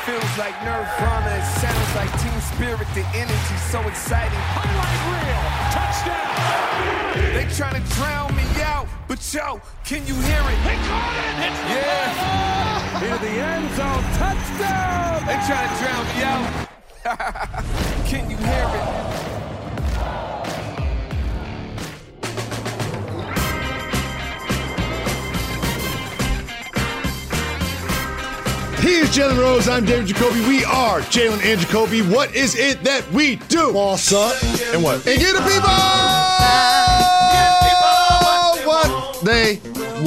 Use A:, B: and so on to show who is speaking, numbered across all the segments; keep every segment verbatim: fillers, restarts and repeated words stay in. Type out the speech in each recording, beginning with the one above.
A: feels like Nirvana. It sounds like Team Spirit. The energy's so exciting.
B: Highlight reel. Touchdown.
A: They trying to drown me out, but yo, can you hear it?
B: He caught it. It's
A: Yeah.
B: into the end zone. Touchdown.
A: They trying to drown me out. Can you hear it?
C: He is Jalen Rose. I'm David Jacoby. We are Jalen and Jacoby. What is it that we do?
D: Boss up.
C: And what?
D: And give the people what they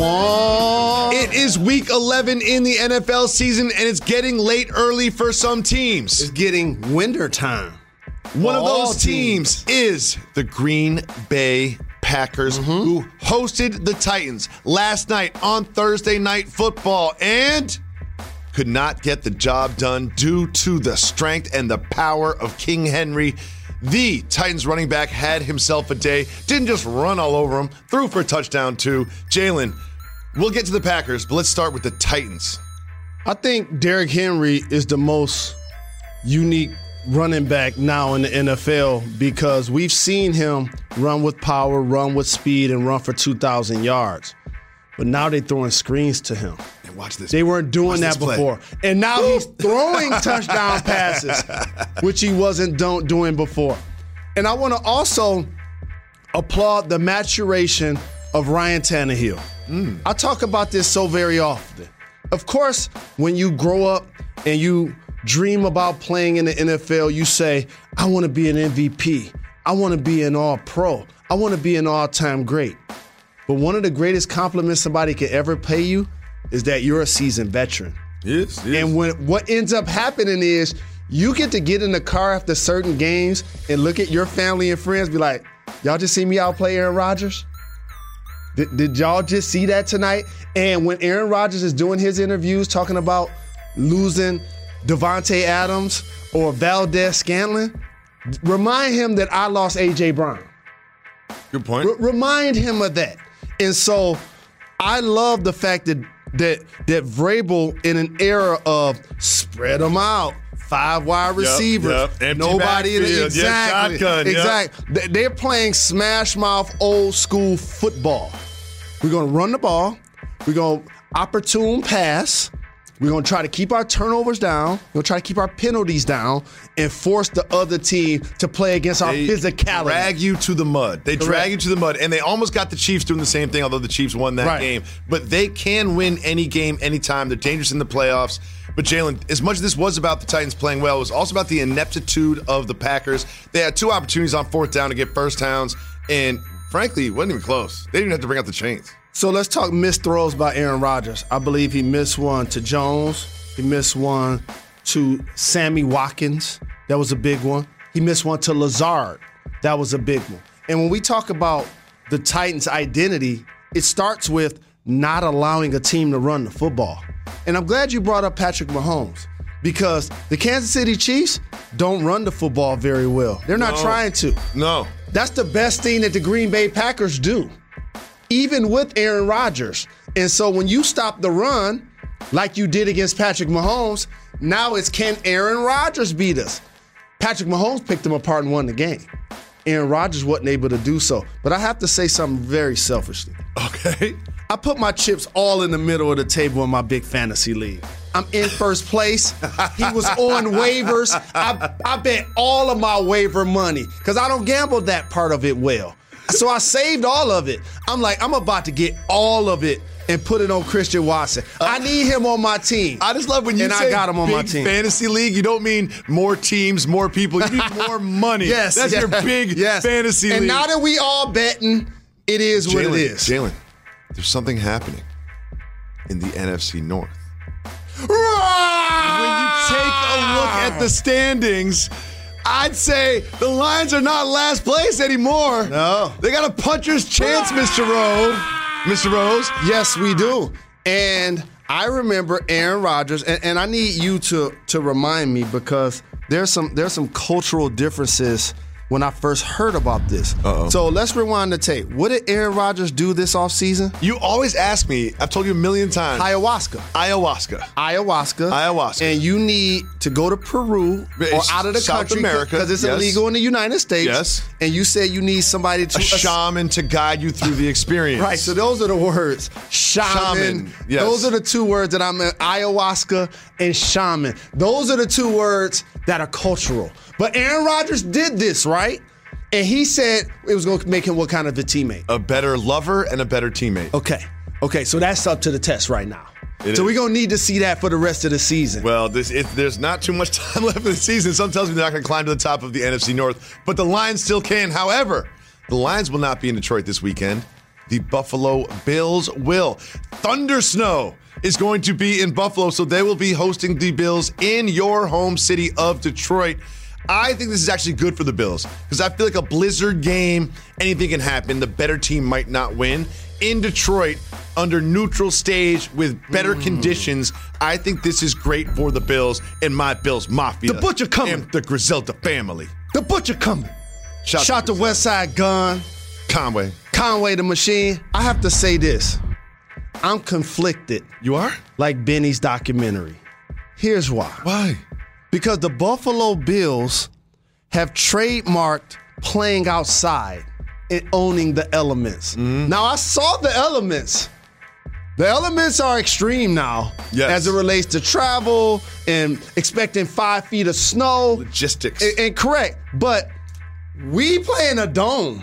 D: want.
C: It is week eleven in the N F L season, and it's getting late early for some teams.
D: It's getting winter time.
C: One of
D: All
C: those teams, teams is the Green Bay Packers, mm-hmm. who hosted the Titans last night on Thursday Night Football and could not get the job done due to the strength and the power of King Henry. The Titans running back had himself a day, didn't just run all over him, threw for a touchdown too. Jalen, we'll get to the Packers, but let's start with the Titans.
D: I think Derrick Henry is the most unique running back now in the N F L because we've seen him run with power, run with speed, and run for two thousand yards. But now they're throwing screens to him.
C: And watch this.
D: They weren't doing
C: watch
D: that before. And now he's throwing touchdown passes, which he wasn't don't, doing before. And I want to also applaud the maturation of Ryan Tannehill. Mm. I talk about this so very often. Of course, when you grow up and you dream about playing in the N F L, you say, I want to be an M V P. I want to be an all-pro. I want to be an all-time great. But one of the greatest compliments somebody could ever pay you is that you're a seasoned veteran.
C: Yes, yes.
D: And when what ends up happening is you get to get in the car after certain games and look at your family and friends, be like, y'all just see me outplay Aaron Rodgers? Did, did y'all just see that tonight? And when Aaron Rodgers is doing his interviews talking about losing Devontae Adams or Valdez-Scantling, remind him that I lost A J. Brown.
C: Good point.
D: R- remind him of that. And so I love the fact that that that Vrabel, in an era of spread them out, five wide receivers,
C: yep, yep.
D: nobody in the, exactly,
C: yeah, shotgun,
D: exactly. Yep. They're playing smash mouth old school football. We're gonna run the ball. We're gonna opportune pass. We're going to try to keep our turnovers down. We're going to try to keep our penalties down and force the other team to play against our
C: they
D: physicality.
C: drag you to the mud. They
D: Correct.
C: drag you to the mud. And they almost got the Chiefs doing the same thing, although the Chiefs won that
D: right.
C: game. But they can win any game, anytime. They're dangerous in the playoffs. But Jalen, as much as this was about the Titans playing well, it was also about the ineptitude of the Packers. They had two opportunities on fourth down to get first downs. And frankly, it wasn't even close. They didn't even have to bring out the chains.
D: So let's talk missed throws by Aaron Rodgers. I believe he missed one to Jones. He missed one to Sammy Watkins. That was a big one. He missed one to Lazard. That was a big one. And when we talk about the Titans' identity, it starts with not allowing a team to run the football. And I'm glad you brought up Patrick Mahomes because the Kansas City Chiefs don't run the football very well. They're not
C: no.
D: trying to.
C: No.
D: That's the best thing that the Green Bay Packers do, even with Aaron Rodgers. And so when you stop the run, like you did against Patrick Mahomes, now it's can Aaron Rodgers beat us? Patrick Mahomes picked him apart and won the game. Aaron Rodgers wasn't able to do so. But I have to say something very selfishly.
C: Okay.
D: I put my chips all in the middle of the table in my big fantasy league. I'm in first place. He was on waivers. I, I bet all of my waiver money because I don't gamble that part of it well. So I saved all of it. I'm like, I'm about to get all of it and put it on Christian Watson. I need him on my team.
C: I just love when you
D: and
C: say
D: I got him on
C: big
D: my team.
C: fantasy league, you don't mean more teams, more people. You need more money.
D: Yes.
C: That's
D: yes,
C: your big
D: yes.
C: fantasy
D: and
C: league.
D: And now that we all betting, it is
C: Jalen,
D: what it is.
C: Jalen, there's something happening in the N F C North. When you take a look at the standings, I'd say the Lions are not last place anymore.
D: No.
C: They got a puncher's chance, Mister Rose. Mister Rose?
D: Yes, we do. And I remember Aaron Rodgers, and, and I need you to to remind me because there's some there's some cultural differences when I first heard about this.
C: Uh-oh.
D: So let's rewind the tape. What did Aaron Rodgers do this offseason?
C: You always ask me, I've told you a million times.
D: Ayahuasca.
C: Ayahuasca.
D: Ayahuasca.
C: Ayahuasca.
D: And you need to go to Peru or
C: It's
D: out of the
C: South
D: country
C: America,
D: because it's
C: yes.
D: illegal in the United States.
C: Yes.
D: And you said you need somebody to
C: A shaman to guide you through the experience.
D: Right, so those are the words. Shaman.
C: Shaman, yes.
D: Those are the two words that I'm in. Ayahuasca and shaman. Those are the two words that are cultural. But Aaron Rodgers did this, right? And he said it was going to make him what kind of a teammate?
C: A better lover and a better teammate.
D: Okay. Okay, so that's up to the test right now.
C: It
D: so
C: is.
D: we're going to need to see that for the rest of the season.
C: Well, this, it, there's not too much time left in the season. Some tells me they're not going to climb to the top of the N F C North, but the Lions still can. However, the Lions will not be in Detroit this weekend. The Buffalo Bills will. Thunder Snow is going to be in Buffalo, so they will be hosting the Bills in your home city of Detroit. I think this is actually good for the Bills because I feel like a blizzard game, anything can happen. The better team might not win. In Detroit, under neutral stage with better mm. conditions, I think this is great for the Bills and my Bills Mafia.
D: The Butcher coming.
C: And the Griselda family.
D: The Butcher coming.
C: Shout,
D: Shout to West Side Gun.
C: Conway.
D: Conway the Machine. I have to say this. I'm conflicted.
C: You are?
D: Like Benny's documentary. Here's why.
C: Why?
D: Because the Buffalo Bills have trademarked playing outside and owning the elements. Mm-hmm. Now, I saw the elements. The elements are extreme now
C: yes.
D: as it relates to travel and expecting five feet of snow.
C: Logistics.
D: And, and correct. But we play in a dome.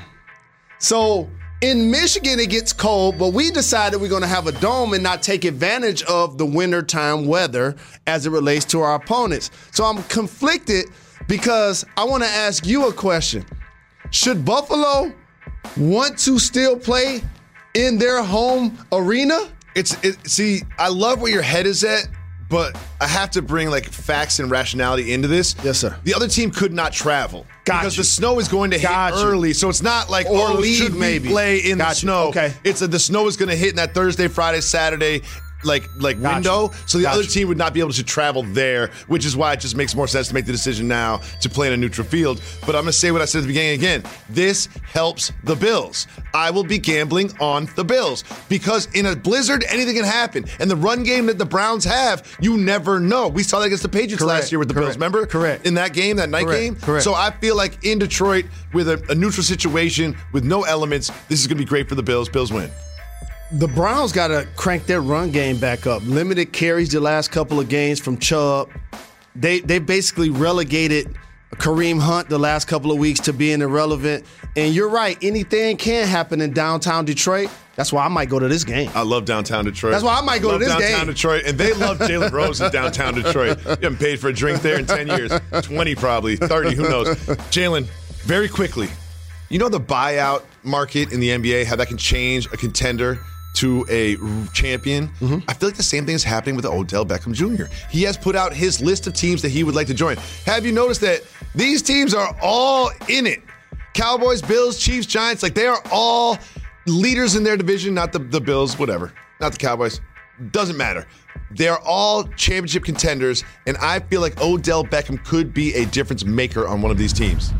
D: So in Michigan, it gets cold, but we decided we're going to have a dome and not take advantage of the wintertime weather as it relates to our opponents. So I'm conflicted because I want to ask you a question. Should Buffalo want to still play in their home arena?
C: It's it, see, I love where your head is at, but I have to bring like facts and rationality into this.
D: Yes, sir.
C: The other team could not travel
D: Got
C: because
D: you.
C: the snow is going to
D: Got
C: hit
D: you.
C: early, so it's not like
D: Or
C: oh,
D: leave,
C: should we
D: maybe.
C: play in
D: Got
C: the
D: you.
C: snow.
D: Okay.
C: It's a, the snow is going to hit in that Thursday, Friday, Saturday. Like like
D: Got
C: window,
D: you.
C: so the
D: Got
C: other
D: you.
C: team would not be able to travel there, which is why it just makes more sense to make the decision now to play in a neutral field. But I'm going to say what I said at the beginning again. This helps the Bills. I will be gambling on the Bills because in a blizzard, anything can happen. And the run game that the Browns have, you never know. We saw that against the Patriots
D: Correct.
C: last year with the
D: Correct.
C: Bills, remember?
D: Correct.
C: In that game, that night
D: Correct.
C: game.
D: Correct.
C: So I feel like in Detroit with a, a neutral situation with no elements, this is going to be great for the Bills. Bills win.
D: The Browns got to crank their run game back up. Limited carries the last couple of games from Chubb. They they basically relegated Kareem Hunt the last couple of weeks to being irrelevant. And you're right, anything can happen in downtown Detroit. That's why I might go to this game.
C: I love downtown Detroit.
D: That's why I might go
C: love
D: to this
C: downtown
D: game.
C: Detroit, and they love Jalen Rose in downtown Detroit. You haven't paid for a drink there in ten years, twenty probably, thirty, who knows. Jalen, very quickly, you know the buyout market in the N B A, how that can change a contender to a champion. Mm-hmm. I feel like the same thing is happening with Odell Beckham Junior He has put out his list of teams that he would like to join. Have you noticed that these teams are all in it? Cowboys, Bills, Chiefs, Giants, like they are all leaders in their division, not the, the Bills, whatever. Not the Cowboys. Doesn't matter. They're all championship contenders, and I feel like Odell Beckham could be a difference maker on one of these teams.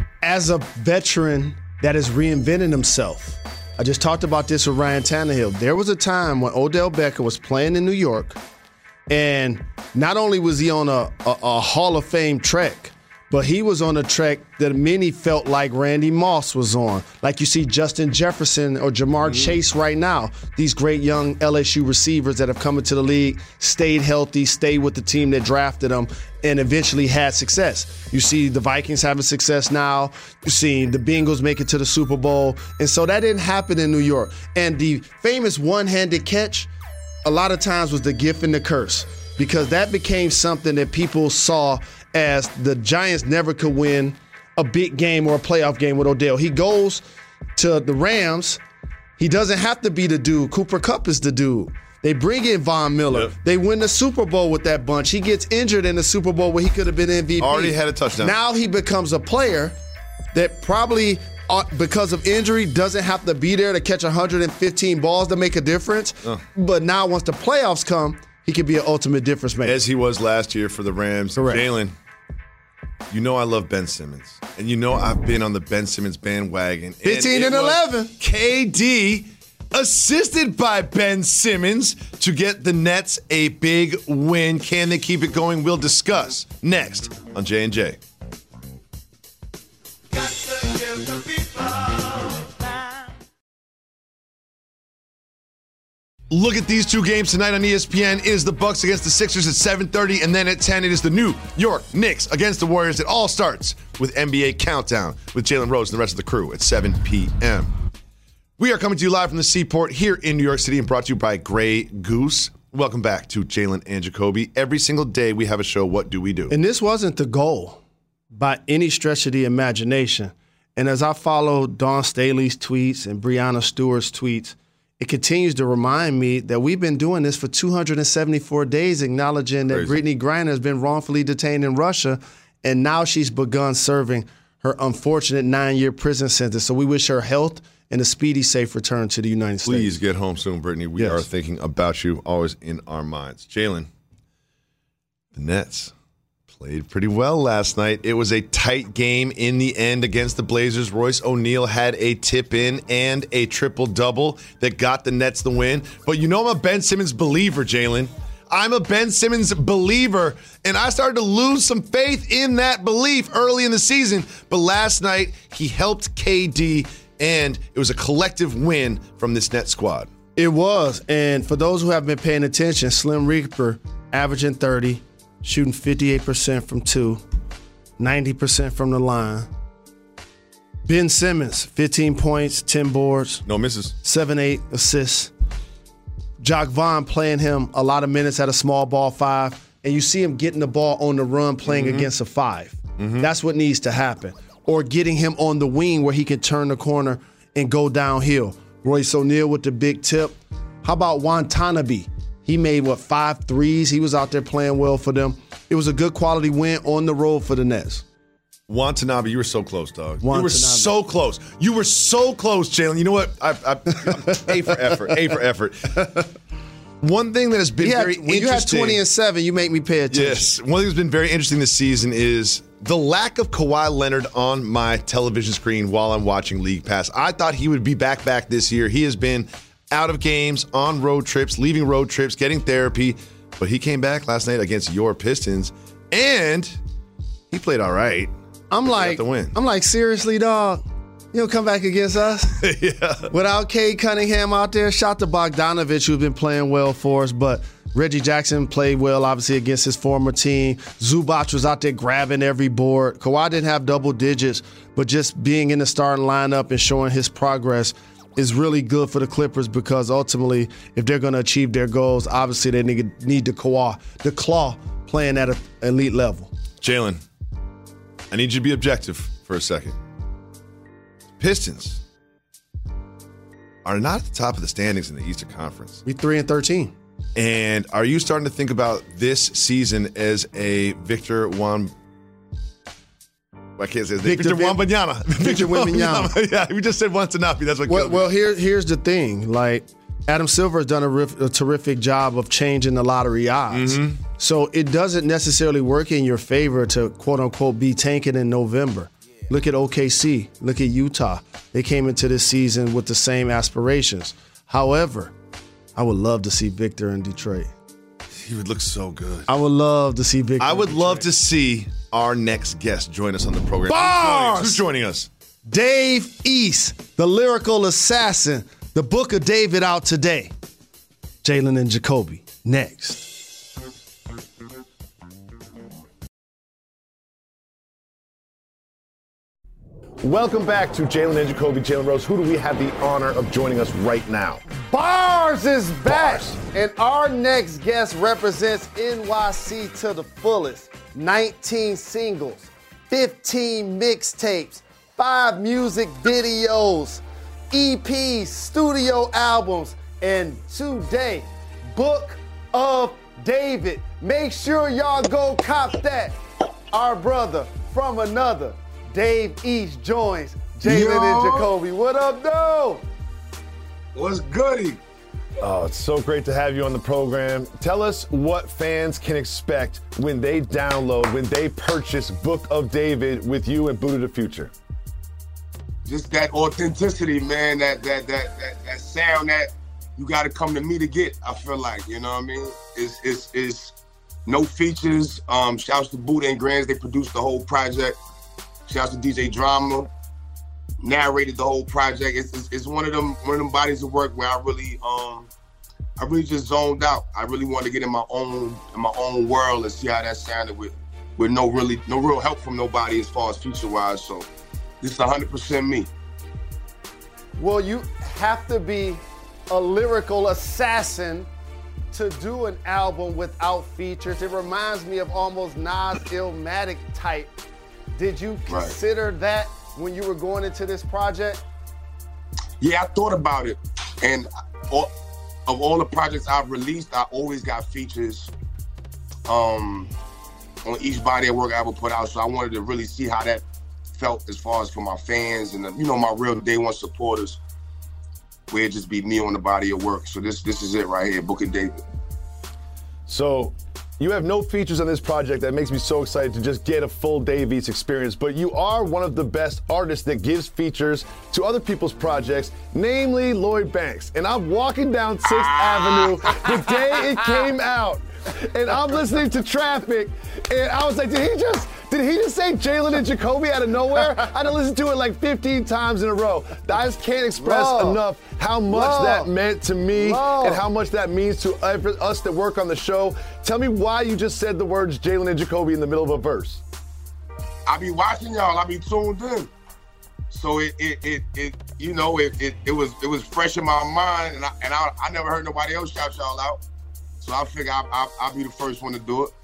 D: As a veteran that is reinventing himself, I just talked about this with Ryan Tannehill. There was a time when Odell Beckham was playing in New York, and not only was he on a, a, a Hall of Fame trek, but he was on a trek that many felt like Randy Moss was on. Like you see Justin Jefferson or Jamar mm-hmm. Chase right now. These great young L S U receivers that have come into the league, stayed healthy, stayed with the team that drafted them, and eventually had success. You see the Vikings having success now. You see the Bengals make it to the Super Bowl. And so that didn't happen in New York. And the famous one-handed catch a lot of times was the gift and the curse, because that became something that people saw as the Giants never could win a big game or a playoff game with Odell. He goes to the Rams. He doesn't have to be the dude. Cooper Kupp is the dude. They bring in Von Miller.
C: Yep.
D: They win the Super Bowl with that bunch. He gets injured in the Super Bowl where he could have been M V P.
C: Already had a touchdown.
D: Now he becomes a player that probably, uh, because of injury, doesn't have to be there to catch one hundred fifteen balls to make a difference. Uh. But now once the playoffs come, he could be an ultimate difference maker.
C: As he was last year for the Rams.
D: Correct.
C: Jalen, you know I love Ben Simmons. And you know I've been on the Ben Simmons bandwagon.
D: fifteen and eleven.
C: K D assisted by Ben Simmons to get the Nets a big win. Can they keep it going? We'll discuss next on J and J. Look at these two games tonight on E S P N. It is the Bucks against the Sixers at seven thirty, and then at ten it is the New York Knicks against the Warriors. It all starts with N B A Countdown with Jalen Rose and the rest of the crew at seven p.m. We are coming to you live from the Seaport here in New York City and brought to you by Grey Goose. Welcome back to Jalen and Jacoby. Every single day we have a show, What Do We Do?
D: And this wasn't the goal by any stretch of the imagination. And as I follow Dawn Staley's tweets and Breanna Stewart's tweets, it continues to remind me that we've been doing this for two hundred seventy-four days, acknowledging that
C: Crazy.
D: Brittney Griner has been wrongfully detained in Russia, and now she's begun serving her unfortunate nine-year prison sentence. So we wish her health and a speedy, safe return to the United States.
C: Please get home soon, Brittany. We
D: Yes.
C: are thinking about you, always in our minds. Jalen, the Nets played pretty well last night. It was a tight game in the end against the Blazers. Royce O'Neal had a tip-in and a triple-double that got the Nets the win. But you know I'm a Ben Simmons believer, Jalen. I'm a Ben Simmons believer, and I started to lose some faith in that belief early in the season. But last night, he helped K D, and it was a collective win from this Nets squad.
D: It was. And for those who have been paying attention, Slim Reaper averaging thirty, shooting fifty-eight percent from two, ninety percent from the line. Ben Simmons, fifteen points, ten boards,
C: No misses.
D: seven, eight assists. Jock Vaughn playing him a lot of minutes at a small ball five, and you see him getting the ball on the run playing mm-hmm. against a five. Mm-hmm. That's what needs to happen. Or getting him on the wing where he can turn the corner and go downhill. Royce O'Neal with the big tip. How about Watanabe? He made, what, five threes? He was out there playing well for them. It was a good quality win on the road for the Nets.
C: Watanabe, you were so close, dog.
D: Watanabe.
C: You were so close. You were so close, Jalen. You know what? I, I, A for effort. A for effort. One thing that has been
D: He had,
C: very
D: when
C: interesting.
D: you had twenty and seven, you make me pay attention.
C: Yes. One thing that's been very interesting this season is the lack of Kawhi Leonard on my television screen while I'm watching League Pass. I thought he would be back back this year. He has been out of games, on road trips, leaving road trips, getting therapy. But he came back last night against your Pistons, and he played all right.
D: I'm like,
C: the win.
D: I'm like, seriously, dog? You don't come back against us?
C: Yeah.
D: Without Cade Cunningham out there, shout to Bogdanovich, who's been playing well for us, but Reggie Jackson played well, obviously, against his former team. Zubac was out there grabbing every board. Kawhi didn't have double digits, but just being in the starting lineup and showing his progress is really good for the Clippers, because ultimately, if they're going to achieve their goals, obviously they need, need the Kawhi, the claw playing at an elite level.
C: Jalen, I need you to be objective for a second. Pistons are not at the top of the standings in the Eastern Conference.
D: We three and thirteen.
C: And are you starting to think about this season as a Victor Wan? I can't say his name.
D: Victor
C: Victor Wembanyama.
D: Victor Wembanyama.
C: Yeah, we just said Watanabe. That's what.
D: Well,
C: killed me.
D: well here, here's the thing. Like, Adam Silver has done a, riff, a terrific job of changing the lottery odds. Mm-hmm. So it doesn't necessarily work in your favor to, quote unquote, be tanking in November. Look at O K C. Look at Utah. They came into this season with the same aspirations. However, I would love to see Victor in Detroit.
C: He would look so good.
D: I would love to see Victor.
C: I would
D: in
C: love
D: Detroit.
C: to see our next guest join us on the program.
D: Bars!
C: Who's joining us?
D: Dave East, the lyrical assassin. The Book of David out today. Jalen and Jacoby next.
C: Welcome back to Jalen and Jacoby. Jalen Rose, who do we have the honor of joining us right now?
D: Bars is back, and our next guest represents N Y C to the fullest. nineteen singles, fifteen mixtapes, five music videos, E Ps, studio albums, and today, Book of David. Make sure y'all go cop that. Our brother from another, Dave East, joins Jalen and Jacoby. What up, though?
E: What's goody?
C: Oh, it's so great to have you on the program. Tell us what fans can expect when they download, when they purchase Book of David with you and Buddha the Future.
E: Just that authenticity, man, that that that that, that sound that you got to come to me to get, I feel like, you know what I mean? It's, it's, it's no features. Um, shouts to Buddha and Grands, they produced the whole project. Shouts to D J Drama, narrated the whole project. It's, it's, it's one of them one of them bodies of work where I really, um, I really just zoned out. I really wanted to get in my own in my own world and see how that sounded with, with no really no real help from nobody as far as feature-wise. So this is one hundred percent me.
D: Well, you have to be a lyrical assassin to do an album without features. It reminds me of almost Nas Illmatic type. Did you consider right. that when you were going into this project?
E: Yeah, I thought about it. And all, of all the projects I've released, I always got features um, on each body of work I ever put out. So I wanted to really see how that felt as far as for my fans and, the, you know, my real day one supporters, where it just be me on the body of work. So this this is it right here, Book of David.
C: So you have no features on this project. That makes me so excited to just get a full Davies experience. But you are one of the best artists that gives features to other people's projects, namely Lloyd Banks. And I'm walking down sixth Avenue the day it came out, and I'm listening to Traffic, and I was like, did he just... Did he just say Jalen and Jacoby out of nowhere? I had to listen to it like fifteen times in a row. I just can't express Love. enough how much Love. that meant to me Love. and how much that means to us that work on the show. Tell me why you just said the words Jalen and Jacoby in the middle of a verse.
E: I be watching y'all. I be tuned in. So it, it, it, it you know, it, it, it was, it was fresh in my mind, and I, and I, I never heard nobody else shout y'all out. So I figure I, I, I'll be the first one to do it.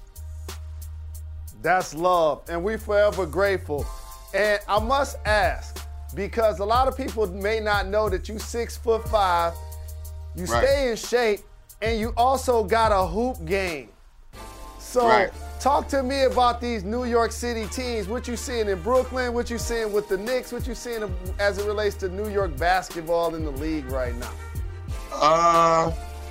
D: That's love, and we forever grateful. And I must ask, because a lot of people may not know that you six foot five, you right. stay in shape, and you also got a hoop game. So right. talk to me about these New York City teams. What you seeing in Brooklyn? What you seeing with the Knicks? What you seeing as it relates to New York basketball in the league right now?
E: Uh.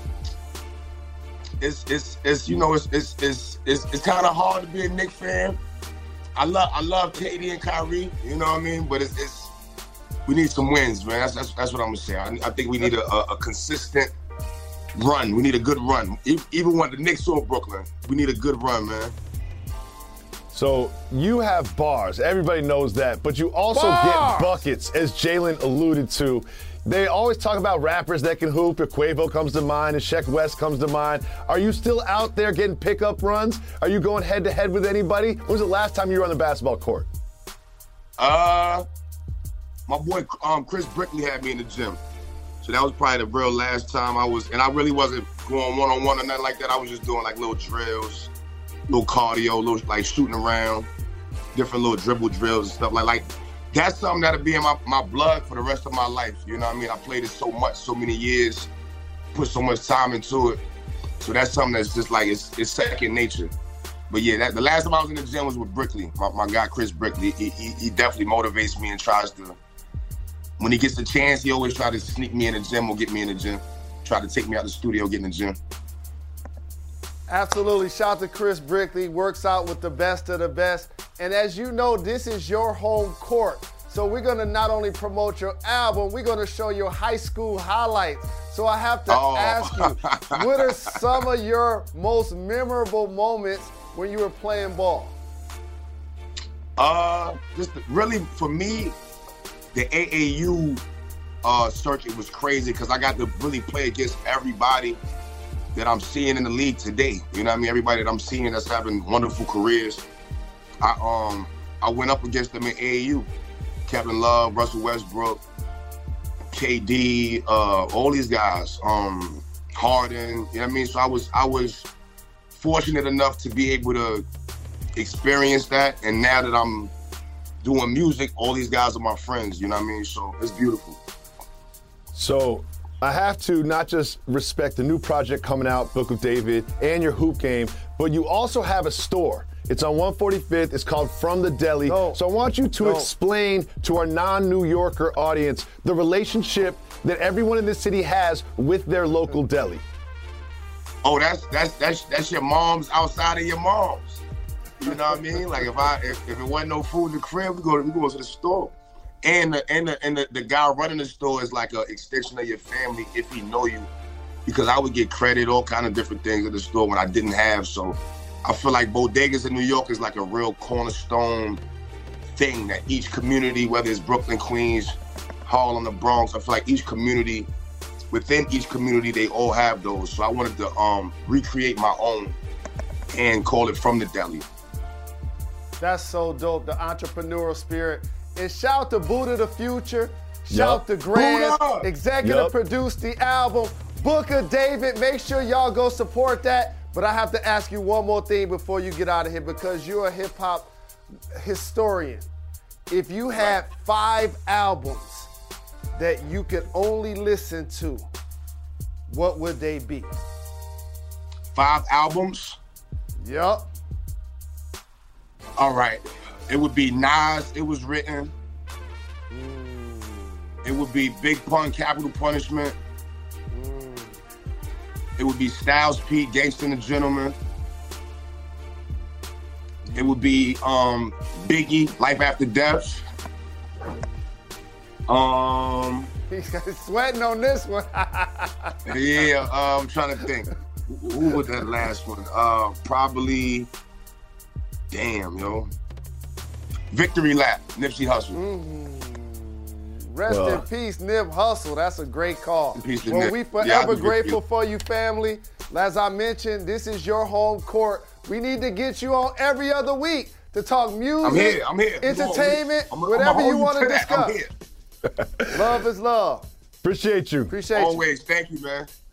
E: It's it's it's you know it's it's it's it's, it's kind of hard to be a Knicks fan. I love I love K D and Kyrie, you know what I mean. But it's, it's we need some wins, man. That's that's, that's what I'm gonna say. I, I think we need a, a, a consistent run. We need a good run. Even when the Knicks or Brooklyn, we need a good run, man.
C: So you have bars. Everybody knows that, but you also bars. get buckets, as Jalen alluded to. They always talk about rappers that can hoop. If Quavo comes to mind and Sheck West comes to mind. Are you still out there getting pickup runs? Are you going head-to-head with anybody? When was the last time you were on the basketball court?
E: Uh, my boy um, Chris Brickley had me in the gym. So that was probably the real last time I was, and I really wasn't going one-on-one or nothing like that. I was just doing like little drills, little cardio, little like shooting around, different little dribble drills and stuff like like. That's something that'll be in my, my blood for the rest of my life. You know what I mean? I played it so much, so many years, put so much time into it. So that's something that's just like, it's, it's second nature. But yeah, that, the last time I was in the gym was with Brickley, my, my guy Chris Brickley. He, he, he definitely motivates me and tries to, when he gets the chance, he always tries to sneak me in the gym or get me in the gym. Try to take me out the studio, get in the gym.
D: Absolutely. Shout out to Chris Brickley, works out with the best of the best. And as you know, this is your home court. So we're going to not only promote your album, we're going to show your high school highlights. So I have to oh. ask you, what are some of your most memorable moments when you were playing ball?
E: Uh, just really, for me, the A A U uh, circuit was crazy because I got to really play against everybody that I'm seeing in the league today. You know what I mean? Everybody that I'm seeing that's having wonderful careers. I um I went up against them in A A U. Kevin Love, Russell Westbrook, K D, uh, all these guys, um, Harden, you know what I mean? So I was I was fortunate enough to be able to experience that, and now that I'm doing music, all these guys are my friends, you know what I mean? So it's beautiful.
C: So I have to not just respect the new project coming out, Book of David, and your hoop game, but you also have a store.
F: It's on one forty-fifth. It's called From the Deli.
D: No.
F: So I want you to
D: No.
F: explain to our non-New Yorker audience the relationship that everyone in this city has with their local deli.
E: Oh, that's that's that's that's your mom's outside of your mom's. You know what I mean? Like if I if, if it wasn't no food in the crib, we go we go to the store. And the and the and the, the guy running the store is like an extension of your family if he know you. Because I would get credit, all kind of different things at the store when I didn't have. So I feel like bodegas in New York is like a real cornerstone thing that each community, whether it's Brooklyn, Queens, Harlem, the Bronx, I feel like each community, within each community, they all have those. So I wanted to um, recreate my own and call it From the Deli.
D: That's so dope, the entrepreneurial spirit. And shout out to Buddha the Future. Shout
F: Yep.
D: to Grant,
E: Buddha!
D: executive
F: Yep.
D: produced the album. Booker David, make sure y'all go support that. But I have to ask you one more thing before you get out of here, because you're a hip hop historian. If you had five albums that you could only listen to, what would they be?
E: Five albums.
D: Yup.
E: All right. It would be Nas, It Was Written. It would be Big Pun, Capital Punishment. It would be Styles P, Gangsta and the Gentleman. It would be um, Biggie, Life After Death. Um,
D: He's sweating on this one.
E: yeah, uh, I'm trying to think. Who was that last one? Uh, probably, damn, yo. Victory Lap, Nipsey Hussle.
D: Mm-hmm. Rest
F: Uh.
D: in peace, Nip Hustle. That's a great call.
E: In peace to
D: Well,
E: Nip.
D: we
E: Yeah, I
D: forever
E: do.
D: grateful for you, family. As I mentioned, this is your home court. We need to get you on every other week to talk music,
E: I'm here, I'm here.
D: entertainment,
E: I'm, I'm,
D: whatever
E: I'm
D: you want to
E: that. I'm
D: discuss.
E: here.
D: Love is love.
F: Appreciate you.
D: Appreciate you.
E: Always. Thank you, man.